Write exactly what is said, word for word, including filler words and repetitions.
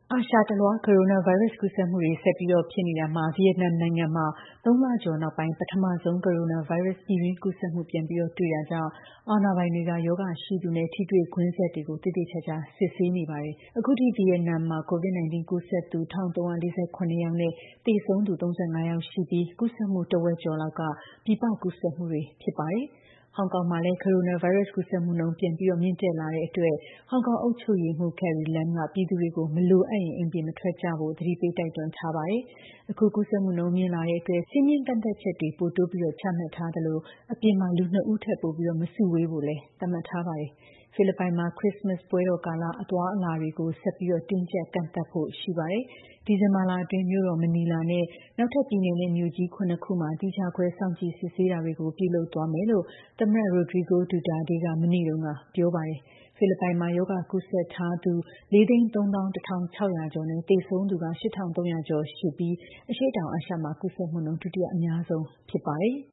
အာရှတလွှား ကိုရိုနာဗိုင်းရပ်စ်ကူးစက်မှုတွေ ဆက်ပြီးဖြစ်နေတာမှာ ဗီယက်နမ်နိုင်ငံမှာ သုံးလကျော်နောက်ပိုင်း ပထမဆုံး ကိုရိုနာဗိုင်းရပ်စ် ပြည်တွင်းကူးစက်မှု ပြန်တွေ့တာကြောင့် အာဏာပိုင်တွေက ရောဂါရှိသူနဲ့ ထိတွေ့ကွင်းဆက်တွေကို သေသေချာချာ စစ်ဆေးနေပါတယ်။ အခုထိ ဗီယက်နမ်မှာ COVID ၁၉ ကူးစက်သူ ၁၃၄၇ ယောက်နဲ့ သေဆုံးသူ ၃၅ ယောက်ရှိပြီး ကူးစက်မှုတဝက်ကျော်လောက်က ပြည်ပကူးစက်မှုတွေ ဖြစ်ပါတယ်။ ဟောင်ကောင်မှာလည်း ကိုရိုနာဗိုင်းရပ်စ် ကူးစက်မှုနှုန်း ပြန်ပြီးမြင့်တက်လာတဲ့အတွက် ဟောင်ကောင်အုပ်ချုပ်ရေးမှူး Carrie Lam က ပြည်သူတွေကို မလိုအပ်ရင် အိမ်ပြင်မထွက်ကြဖို့ သတိပေးတိုက်တွန်းထားပါတယ်။ အခု ကူးစက်မှုနှုန်း မြင့်လာတဲ့အတွက် စည်းမျဉ်းကန့်သတ်ချက်တွေ ပိုတိုးပြီး ချမှတ်ထားသလို အပြင်မှာ လူ နှစ် ဦးထက်ပိုပြီး မစုဝေးဖို့လည်း သတ်မှတ်ထားပါတယ်။ ဖိလစ်ပိုင်မှာ ခရစ္စမတ်ပွဲတော်ကာလ အသွားအလာတွေကို ဆက်ပြီး တင်းကြပ်ကန့်သတ်ဖို့ ရှိပါတယ်။ ဒီဇင်ဘာလအတွင်း မြို့တော် မနီလာနဲ့ နောက်ထပ် ပြည်နယ်နဲ့ မြို့ကြီး ခုနစ် ခုမှာ သီးခြားခွဲ စောင့်ကြည့်စစ်ဆေးတာတွေကို ပြုလုပ်သွားမယ်လို့ သမ္မတ Rodrigo Duterte က မနေ့တုန်းက ပြောပါတယ်။ ဖိလစ်ပိုင်မှာ ရောဂါကူးစက်ထားသူ ၄၃၁,၆၀၀ ကျော်နဲ့ သေဆုံးသူက ၈,၃၀၀ ကျော်ရှိပြီး အရှေ့တောင်အာရှမှာ ကူးစက်မှုနှုန်း ဒုတိယအများဆုံး ဖြစ်ပါတယ်။